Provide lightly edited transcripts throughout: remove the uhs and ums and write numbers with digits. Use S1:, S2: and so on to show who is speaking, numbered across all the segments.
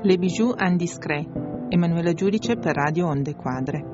S1: Les bijoux indiscrets, Emanuela Giudice per Radio Onde Quadre.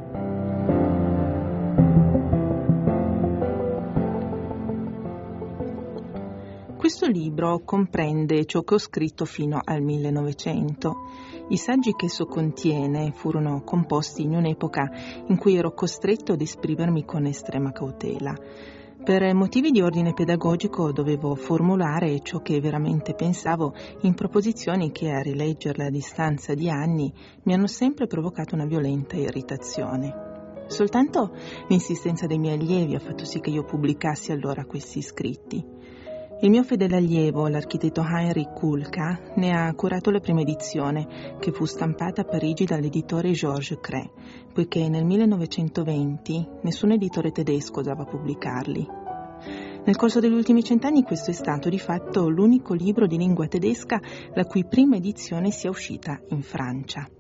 S1: Questo libro comprende ciò che ho scritto fino al 1900. I saggi che esso contiene furono composti in un'epoca in cui ero costretto ad esprimermi con estrema cautela. Per motivi di ordine pedagogico dovevo formulare ciò che veramente pensavo in proposizioni che, a rileggerle a distanza di anni, mi hanno sempre provocato una violenta irritazione. Soltanto l'insistenza dei miei allievi ha fatto sì che io pubblicassi allora questi scritti. Il mio fedele allievo, l'architetto Heinrich Kulka, ne ha curato la prima edizione, che fu stampata a Parigi dall'editore Georges Cré, poiché nel 1920 nessun editore tedesco osava pubblicarli. Nel corso degli ultimi 100 anni questo è stato di fatto l'unico libro di lingua tedesca la cui prima edizione sia uscita in Francia.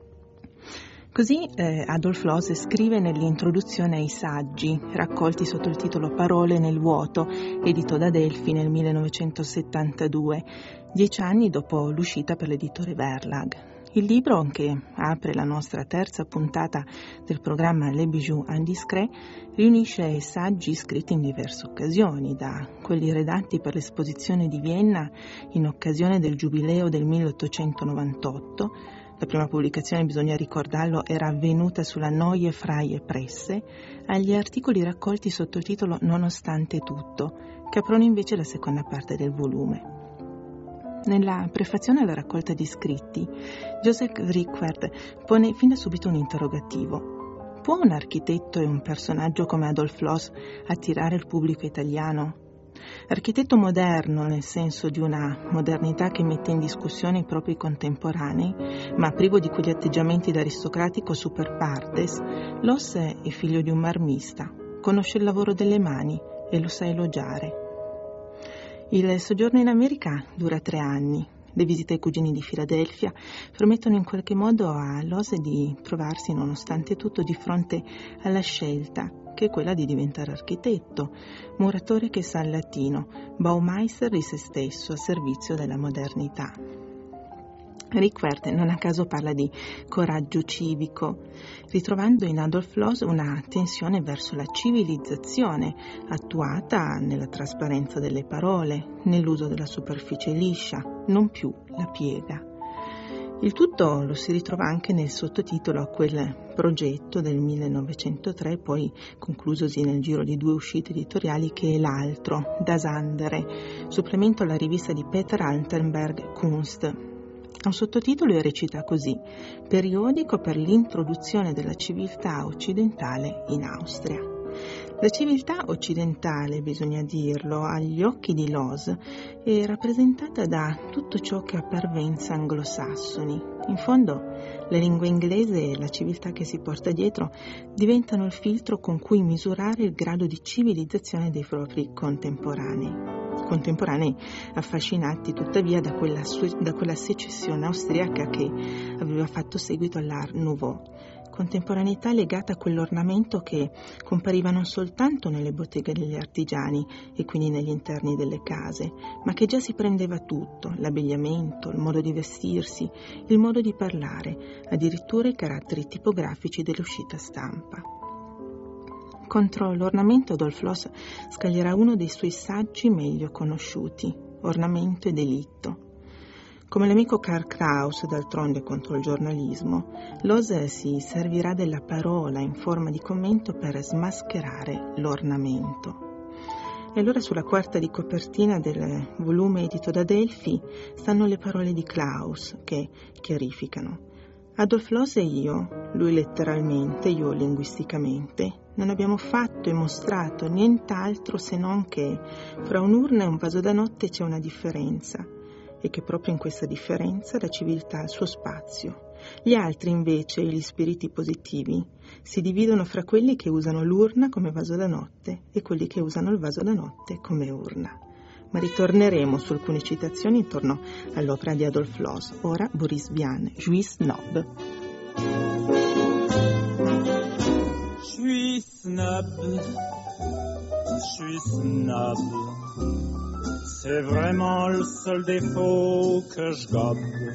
S1: Così Adolf Loos scrive nell'introduzione ai saggi, raccolti sotto il titolo Parole nel vuoto, edito da Delphi nel 1972, 10 anni dopo l'uscita per l'editore Verlag. Il libro, che apre la nostra terza puntata del programma Les bijoux indiscrets, riunisce saggi scritti in diverse occasioni, da quelli redatti per l'esposizione di Vienna in occasione del giubileo del 1898. La prima pubblicazione, bisogna ricordarlo, era avvenuta sulla Neue Freie Presse, agli articoli raccolti sotto il titolo Nonostante tutto, che aprono invece la seconda parte del volume. Nella prefazione alla raccolta di scritti, Joseph Rickwert pone fin da subito un interrogativo. Può un architetto e un personaggio come Adolf Loos attirare il pubblico italiano? Architetto moderno nel senso di una modernità che mette in discussione i propri contemporanei, ma privo di quegli atteggiamenti d'aristocratico super partes, Loos è figlio di un marmista, conosce il lavoro delle mani e lo sa elogiare. Il soggiorno in America dura 3 anni. Le visite ai cugini di Filadelfia permettono in qualche modo a Loos di trovarsi nonostante tutto di fronte alla scelta, che è quella di diventare architetto, muratore che sa il latino, Baumeister di se stesso a servizio della modernità. Rickwert non a caso parla di coraggio civico, ritrovando in Adolf Loos una tensione verso la civilizzazione attuata nella trasparenza delle parole, nell'uso della superficie liscia, non più la piega. Il tutto lo si ritrova anche nel sottotitolo a quel progetto del 1903, poi conclusosi nel giro di 2 uscite editoriali, che è L'altro, Das andere, supplemento alla rivista di Peter Altenberg Kunst. Ha un sottotitolo e recita così: Periodico per l'introduzione della civiltà occidentale in Austria. La civiltà occidentale, bisogna dirlo, agli occhi di Loos è rappresentata da tutto ciò che ha parvenza anglosassoni. In fondo, la lingua inglese e la civiltà che si porta dietro diventano il filtro con cui misurare il grado di civilizzazione dei propri contemporanei affascinati tuttavia da quella secessione austriaca che aveva fatto seguito all'Art Nouveau, contemporaneità legata a quell'ornamento che compariva non soltanto nelle botteghe degli artigiani e quindi negli interni delle case, ma che già si prendeva tutto: l'abbigliamento, il modo di vestirsi, il modo di parlare, addirittura i caratteri tipografici dell'uscita stampa. Contro l'ornamento Adolf Loos scaglierà uno dei suoi saggi meglio conosciuti, Ornamento e delitto. Come l'amico Karl Kraus, d'altronde, contro il giornalismo, Loos si servirà della parola in forma di commento per smascherare l'ornamento. E allora sulla quarta di copertina del volume edito da Delphi stanno le parole di Kraus che chiarificano: Adolf Loos e io, lui letteralmente, io linguisticamente, non abbiamo fatto e mostrato nient'altro se non che fra un'urna e un vaso da notte c'è una differenza, e che proprio in questa differenza la civiltà ha il suo spazio. Gli altri invece, gli spiriti positivi, si dividono fra quelli che usano l'urna come vaso da notte e quelli che usano il vaso da notte come urna. Ma ritorneremo su alcune citazioni intorno all'opera di Adolf Loos. Ora Boris Vian, Je suis snob.
S2: Je suis snob, C'est vraiment le seul défaut que je gobe.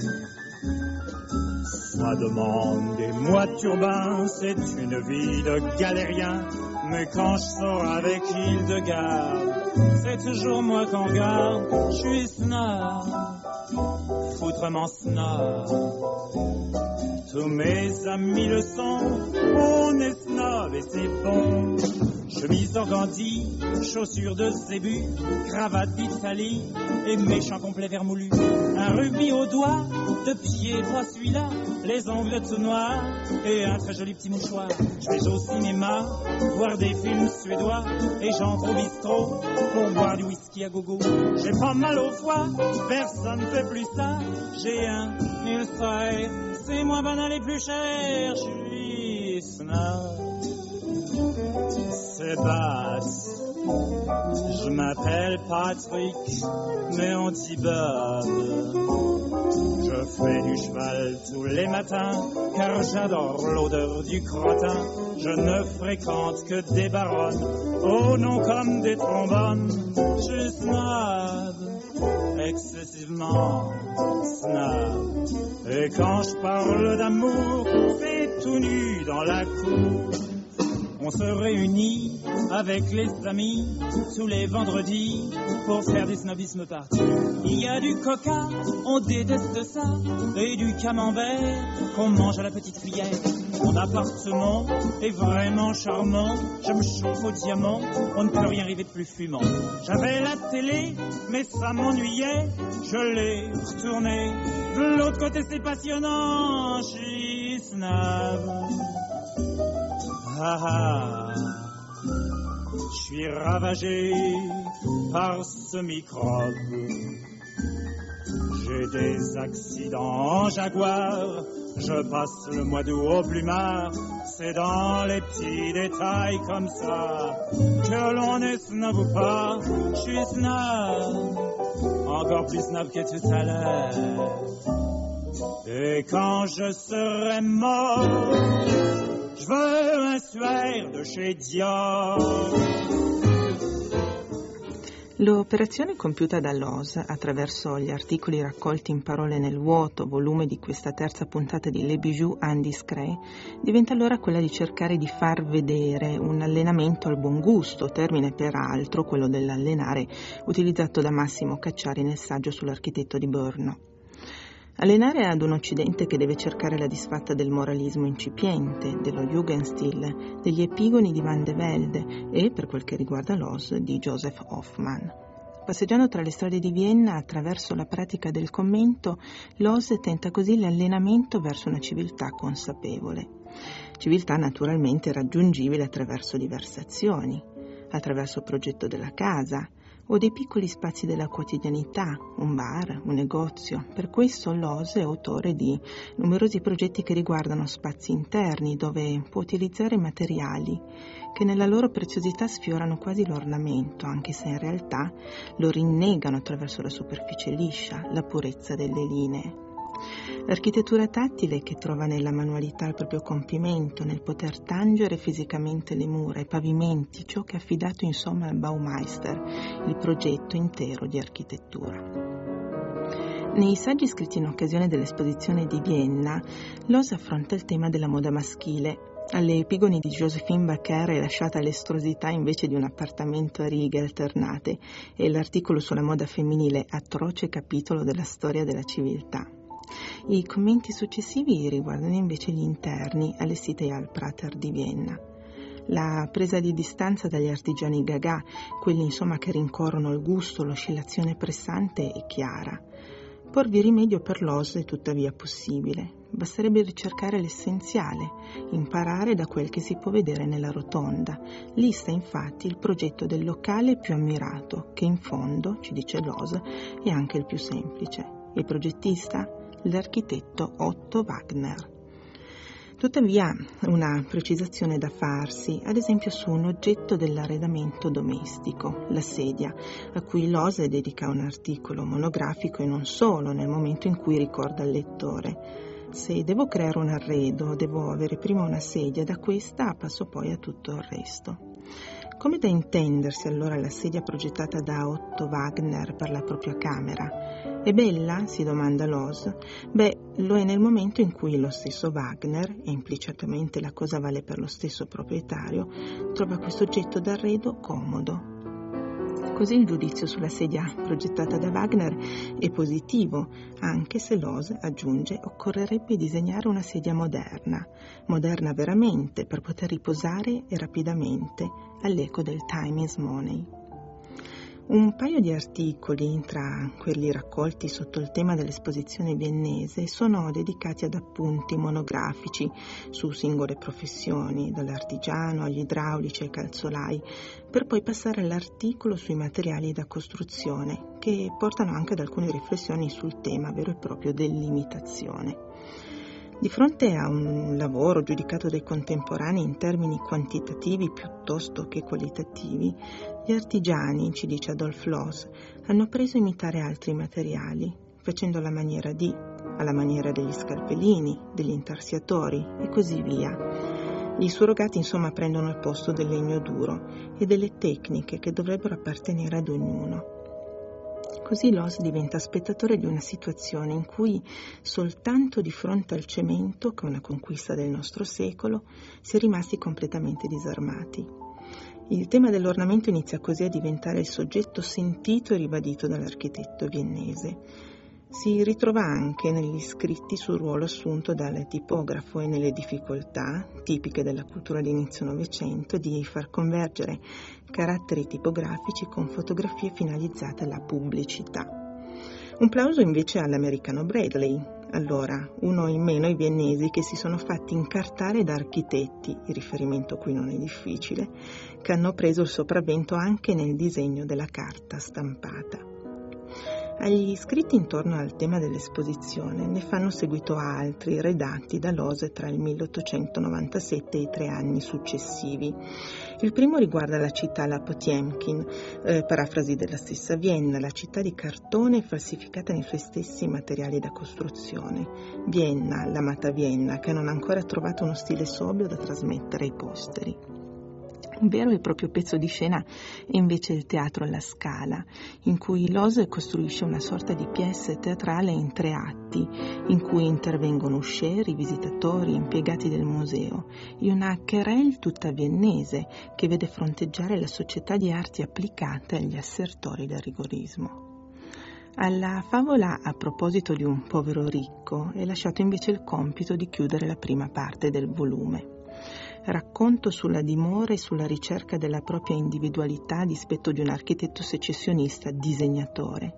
S2: Ça demande des mois de turbin, c'est une vie de galérien. Mais quand je sors avec Hildegarde, c'est toujours moi qu'on regarde. Je suis snob, foutrement snob. Tous mes amis le sont, on est snob et c'est bon. Chemise organdie, chaussures de zébu, cravate d'Italie et méchant complet vermoulu. Un rubis au doigt, de pied droit celui-là, les ongles tout noirs et un très joli petit mouchoir. Je vais au cinéma, voir des films suédois et j'entre au bistrot pour boire du whisky à gogo. J'ai pas mal au foie, personne ne fait plus ça. J'ai un ulcère, c'est moins banal et plus cher. Je suis snob. C'est basse. Je m'appelle Patrick, mais on dit Bob. Je fais du cheval tous les matins, car j'adore l'odeur du crottin. Je ne fréquente que des baronnes, oh non comme des trombones. Je suis snob, excessivement snob. Et quand je parle d'amour, c'est tout nu dans la cour. On se réunit avec les amis tous les vendredis pour faire des snobismes parties. Il y a du coca, on déteste ça, et du camembert qu'on mange à la petite cuillère. Mon appartement est vraiment charmant, je me chauffe au diamant, on ne peut rien rêver de plus fumant. J'avais la télé, mais ça m'ennuyait, je l'ai retournée. De l'autre côté c'est passionnant, je suis snob. Ah ah, je suis ravagé par ce microbe. J'ai des accidents en Jaguar, je passe le mois d'août au plumard. C'est dans les petits détails comme ça que l'on est snob ou pas. Je suis snob, encore plus snob que tout à l'heure. Et quand je serai mort, je veux un suaire de chez Dior.
S1: L'operazione compiuta dall'Oz attraverso gli articoli raccolti in Parole nel vuoto, volume di questa terza puntata di Les Bijoux Indiscrets, diventa allora quella di cercare di far vedere un allenamento al buon gusto, termine peraltro, quello dell'allenare, utilizzato da Massimo Cacciari nel saggio sull'architetto di Brno. Allenare ad un Occidente che deve cercare la disfatta del moralismo incipiente, dello Jugendstil, degli epigoni di Van de Velde e, per quel che riguarda l'Oz, di Joseph Hoffmann. Passeggiando tra le strade di Vienna attraverso la pratica del commento, l'Oz tenta così l'allenamento verso una civiltà consapevole. Civiltà naturalmente raggiungibile attraverso diverse azioni, attraverso il progetto della casa, o dei piccoli spazi della quotidianità, un bar, un negozio. Per questo l'Oz è autore di numerosi progetti che riguardano spazi interni dove può utilizzare materiali che nella loro preziosità sfiorano quasi l'ornamento, anche se in realtà lo rinnegano attraverso la superficie liscia, la purezza delle linee. L'architettura tattile che trova nella manualità il proprio compimento, nel poter tangere fisicamente le mura, i pavimenti, ciò che ha affidato insomma al Baumeister, il progetto intero di architettura. Nei saggi scritti in occasione dell'esposizione di Vienna, l'Oz affronta il tema della moda maschile. Alle epigoni di Joséphine Baker è lasciata l'estrosità invece di un appartamento a righe alternate e l'articolo sulla moda femminile atroce capitolo della storia della civiltà. I commenti successivi riguardano invece gli interni allestiti al Prater di Vienna. La presa di distanza dagli artigiani gaga, quelli insomma che rincorrono il gusto, l'oscillazione pressante è chiara. Porvi rimedio per l'Oz è tuttavia possibile. Basterebbe ricercare l'essenziale, imparare da quel che si può vedere nella rotonda. Lì sta infatti il progetto del locale più ammirato, che in fondo, ci dice l'Oz, è anche il più semplice. Il progettista? L'architetto Otto Wagner. Tuttavia, una precisazione da farsi, ad esempio su un oggetto dell'arredamento domestico, la sedia, a cui l'Oz dedica un articolo monografico e non solo, nel momento in cui ricorda al lettore: se devo creare un arredo, devo avere prima una sedia, da questa passo poi a tutto il resto. Come da intendersi allora la sedia progettata da Otto Wagner per la propria camera? È bella? Si domanda Loos. Beh, lo è nel momento in cui lo stesso Wagner, e implicitamente la cosa vale per lo stesso proprietario, trova questo oggetto d'arredo comodo. Così il giudizio sulla sedia progettata da Wagner è positivo, anche se Loos aggiunge occorrerebbe disegnare una sedia moderna veramente, per poter riposare e rapidamente all'eco del time is money. Un paio di articoli, tra quelli raccolti sotto il tema dell'esposizione viennese, sono dedicati ad appunti monografici su singole professioni, dall'artigiano agli idraulici ai calzolai, per poi passare all'articolo sui materiali da costruzione, che portano anche ad alcune riflessioni sul tema vero e proprio dell'imitazione. Di fronte a un lavoro giudicato dai contemporanei in termini quantitativi piuttosto che qualitativi, gli artigiani, ci dice Adolf Loos, hanno preso a imitare altri materiali, facendo alla maniera degli scalpellini, degli intarsiatori e così via. Gli surrogati insomma prendono il posto del legno duro e delle tecniche che dovrebbero appartenere ad ognuno. Così Loos diventa spettatore di una situazione in cui soltanto di fronte al cemento, che è una conquista del nostro secolo, si è rimasti completamente disarmati. Il tema dell'ornamento inizia così a diventare il soggetto sentito e ribadito dall'architetto viennese. Si ritrova anche negli scritti sul ruolo assunto dal tipografo e nelle difficoltà, tipiche della cultura di inizio Novecento, di far convergere caratteri tipografici con fotografie finalizzate alla pubblicità. Un plauso invece all'americano Bradley, allora uno in meno i viennesi che si sono fatti incartare da architetti, il riferimento qui non è difficile, che hanno preso il sopravvento anche nel disegno della carta stampata. Agli scritti intorno al tema dell'esposizione ne fanno seguito altri redatti da Loos tra il 1897 e i 3 anni successivi. Il primo riguarda la città La Potiemkin, parafrasi della stessa Vienna, la città di cartone falsificata nei suoi stessi materiali da costruzione. Vienna, l'amata Vienna, che non ha ancora trovato uno stile sobrio da trasmettere ai posteri. Un vero e proprio pezzo di scena è invece il teatro alla Scala, in cui Loos costruisce una sorta di pièce teatrale in 3 atti, in cui intervengono uscieri, visitatori, impiegati del museo, e una querelle tutta viennese che vede fronteggiare la società di arti applicate agli assertori del rigorismo. Alla favola a proposito di un povero ricco è lasciato invece il compito di chiudere la prima parte del volume. Racconto sulla dimora e sulla ricerca della propria individualità a dispetto di un architetto secessionista disegnatore.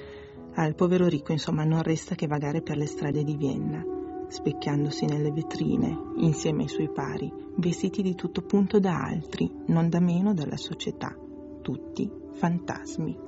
S1: Al povero ricco, insomma, non resta che vagare per le strade di Vienna, specchiandosi nelle vetrine, insieme ai suoi pari, vestiti di tutto punto da altri, non da meno dalla società, tutti fantasmi.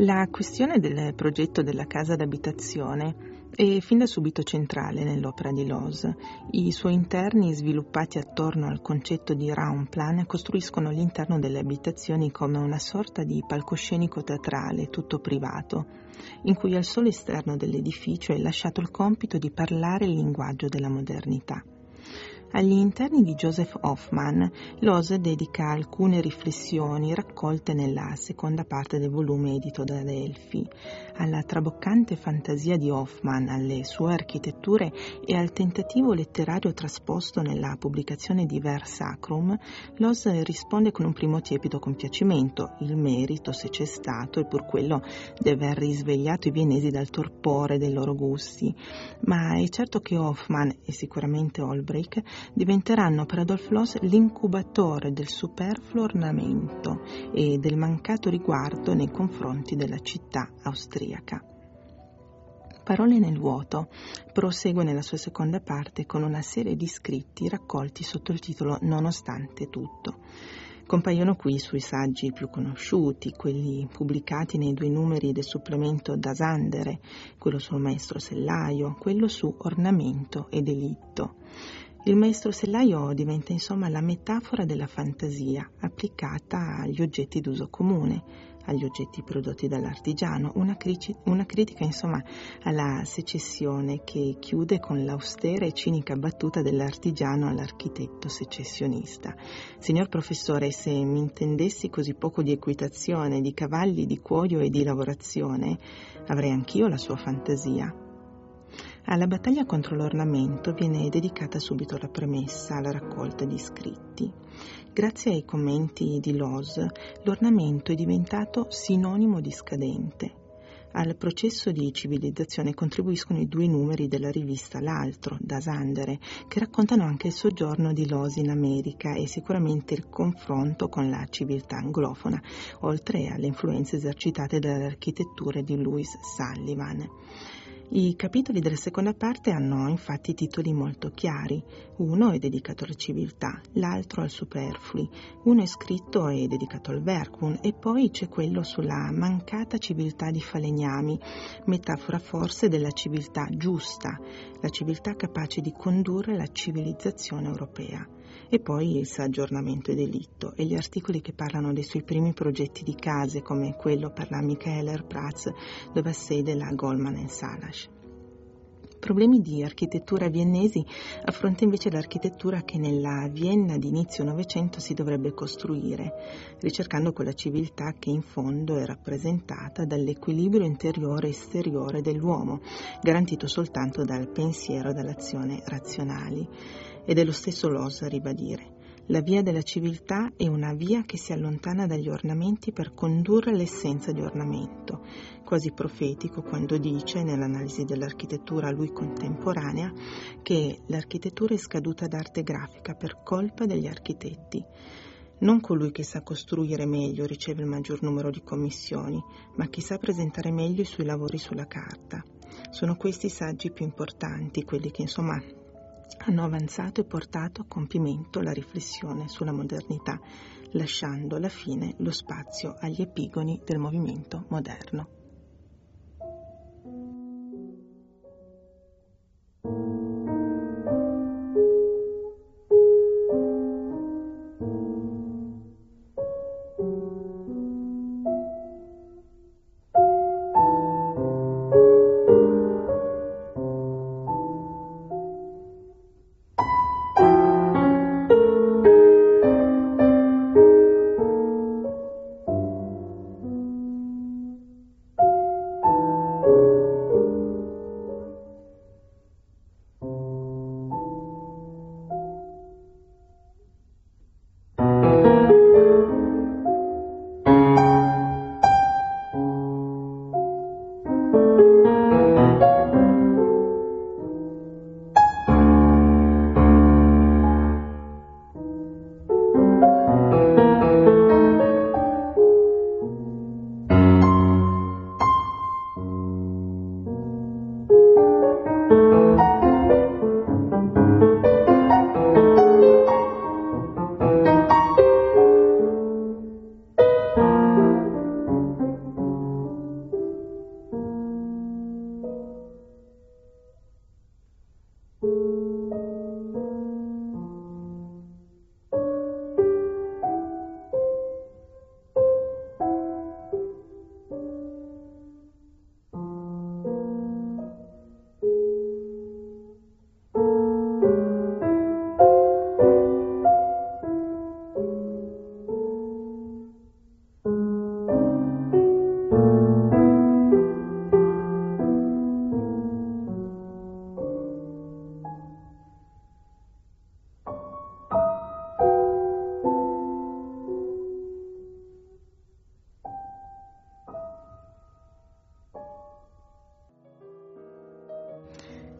S1: La questione del progetto della casa d'abitazione è fin da subito centrale nell'opera di Loos. I suoi interni, sviluppati attorno al concetto di Raumplan, costruiscono l'interno delle abitazioni come una sorta di palcoscenico teatrale, tutto privato, in cui al solo esterno dell'edificio è lasciato il compito di parlare il linguaggio della modernità. Agli interni di Joseph Hoffmann, Loos dedica alcune riflessioni raccolte nella seconda parte del volume edito da Adelphi. Alla traboccante fantasia di Hoffmann, alle sue architetture e al tentativo letterario trasposto nella pubblicazione di Ver Sacrum, Loos risponde con un primo tiepido compiacimento, il merito, se c'è stato, e pur quello di aver risvegliato i viennesi dal torpore dei loro gusti. Ma è certo che Hoffmann e sicuramente Olbrich diventeranno per Adolf Loos l'incubatore del superfluo ornamento e del mancato riguardo nei confronti della città austriaca. Parole nel vuoto prosegue nella sua seconda parte con una serie di scritti raccolti sotto il titolo Nonostante tutto. Compaiono qui i suoi saggi più conosciuti, quelli pubblicati nei 2 numeri del supplemento Das Andere, quello sul maestro sellaio, quello su ornamento e delitto. Il maestro sellaio diventa insomma la metafora della fantasia applicata agli oggetti d'uso comune, agli oggetti prodotti dall'artigiano, una critica insomma alla secessione che chiude con l'austera e cinica battuta dell'artigiano all'architetto secessionista. Signor professore, se mi intendessi così poco di equitazione, di cavalli, di cuoio e di lavorazione, avrei anch'io la sua fantasia. Alla battaglia contro l'ornamento viene dedicata subito la premessa alla raccolta di scritti. Grazie ai commenti di Loos, l'ornamento è diventato sinonimo di scadente. Al processo di civilizzazione contribuiscono i 2 numeri della rivista L'Altro, Das Andere, che raccontano anche il soggiorno di Loos in America e sicuramente il confronto con la civiltà anglofona, oltre alle influenze esercitate dalle architetture di Louis Sullivan. I capitoli della seconda parte hanno infatti titoli molto chiari. Uno è dedicato alla civiltà, l'altro al superflui, uno è scritto e dedicato al Werkbund e poi c'è quello sulla mancata civiltà di falegnami, metafora forse della civiltà giusta, la civiltà capace di condurre la civilizzazione europea. E poi il saggio Ornamento e delitto e gli articoli che parlano dei suoi primi progetti di case, come quello per la Michaelerplatz, dove ha sede la Goldman & Sachs. Problemi di architettura viennesi affronta invece l'architettura che nella Vienna di inizio Novecento si dovrebbe costruire, ricercando quella civiltà che in fondo è rappresentata dall'equilibrio interiore e esteriore dell'uomo, garantito soltanto dal pensiero e dall'azione razionali. Ed è lo stesso Loos a ribadire. La via della civiltà è una via che si allontana dagli ornamenti per condurre l'essenza di ornamento, quasi profetico quando dice, nell'analisi dell'architettura a lui contemporanea, che l'architettura è scaduta d'arte grafica per colpa degli architetti. Non colui che sa costruire meglio riceve il maggior numero di commissioni, ma chi sa presentare meglio i suoi lavori sulla carta. Sono questi i saggi più importanti, quelli che insomma hanno avanzato e portato a compimento la riflessione sulla modernità, lasciando alla fine lo spazio agli epigoni del movimento moderno.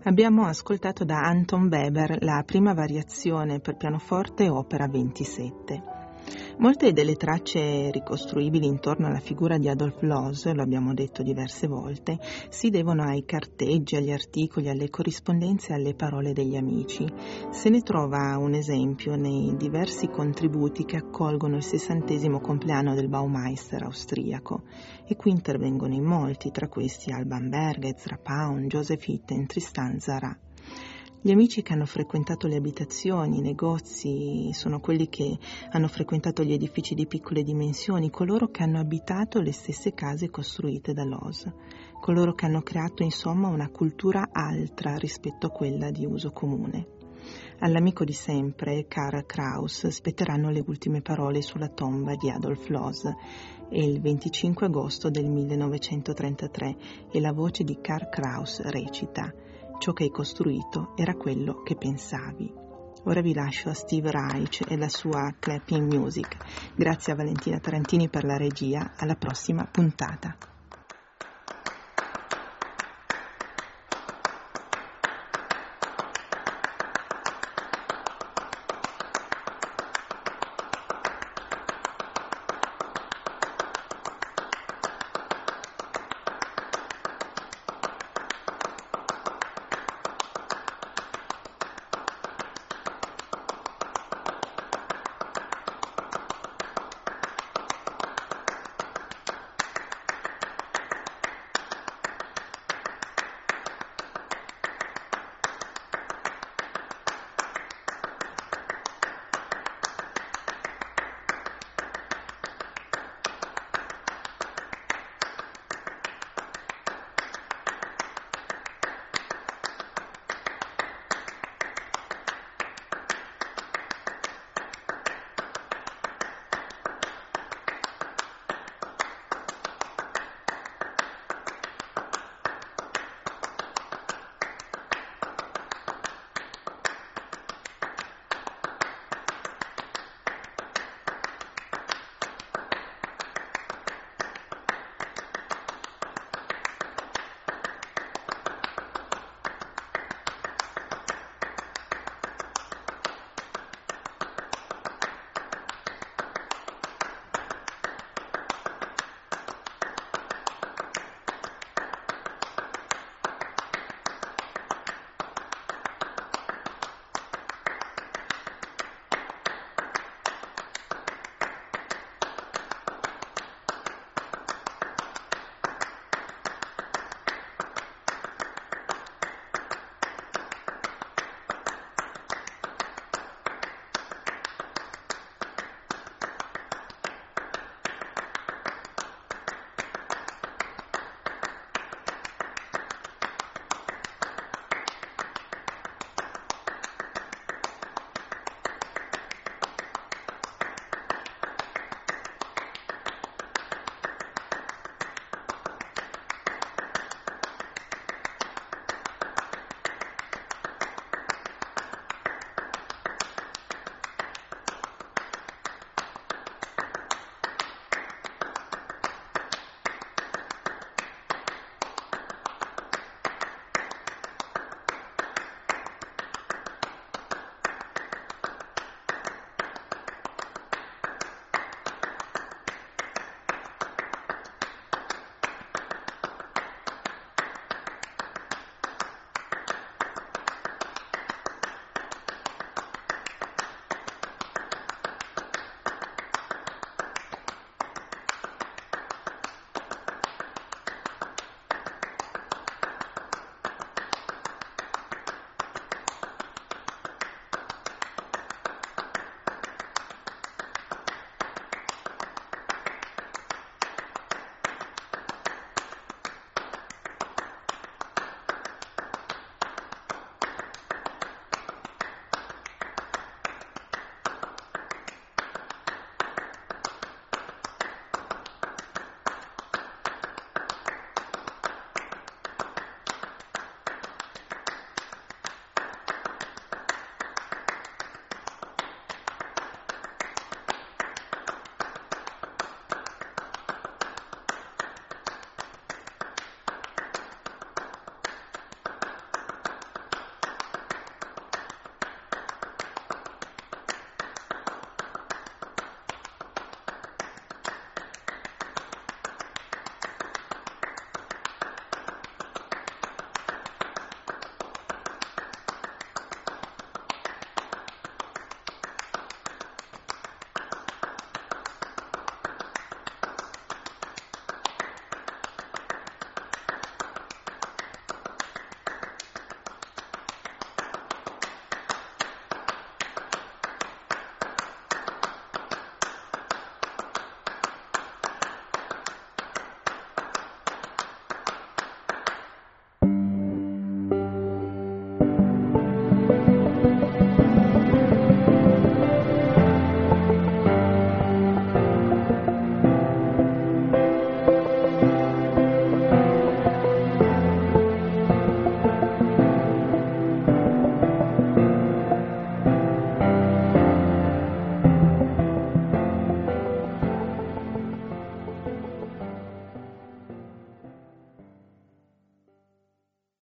S1: Abbiamo ascoltato da Anton Weber la prima variazione per pianoforte opera 27. Molte delle tracce ricostruibili intorno alla figura di Adolf Loos, lo abbiamo detto diverse volte, si devono ai carteggi, agli articoli, alle corrispondenze e alle parole degli amici. Se ne trova un esempio nei diversi contributi che accolgono il 60° compleanno del Baumeister austriaco, e qui intervengono in molti, tra questi Alban Berg, Ezra Pound, Joseph Itten, Tristan Tzara. Gli amici che hanno frequentato le abitazioni, i negozi, sono quelli che hanno frequentato gli edifici di piccole dimensioni, coloro che hanno abitato le stesse case costruite da Loos, coloro che hanno creato insomma una cultura altra rispetto a quella di uso comune. All'amico di sempre, Karl Kraus, spetteranno le ultime parole sulla tomba di Adolf Loos. È il 25 agosto del 1933 e la voce di Karl Kraus recita: ciò che hai costruito era quello che pensavi. Ora vi lascio a Steve Reich e la sua clapping music. Grazie a Valentina Tarantini per la regia. Alla prossima puntata.